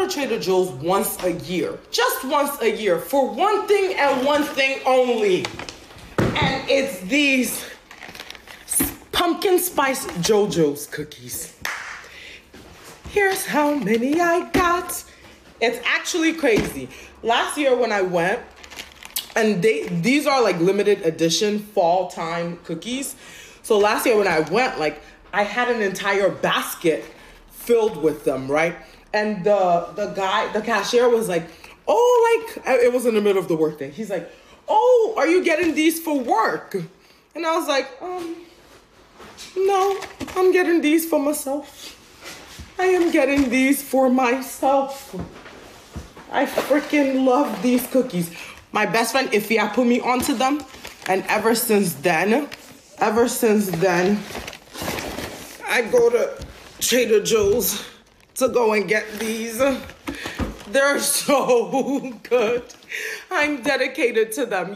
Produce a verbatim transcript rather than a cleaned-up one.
to Trader Joe's once a year. Just once a year for one thing and one thing only. And it's these pumpkin spice JoJo's cookies. Here's how many I got. It's actually crazy. Last year when I went, and they these are like limited edition fall time cookies. So last year when I went, like I had an entire basket filled with them, right? And the the guy, the cashier was like, oh, like, it was in the middle of the workday. He's like, oh, are you getting these for work? And I was like, um, no, I'm getting these for myself. I am getting these for myself. I freaking love these cookies. My best friend Ifya put me onto them. And ever since then, ever since then, I go to Trader Joe's to go and get these. They're so good. I'm dedicated to them.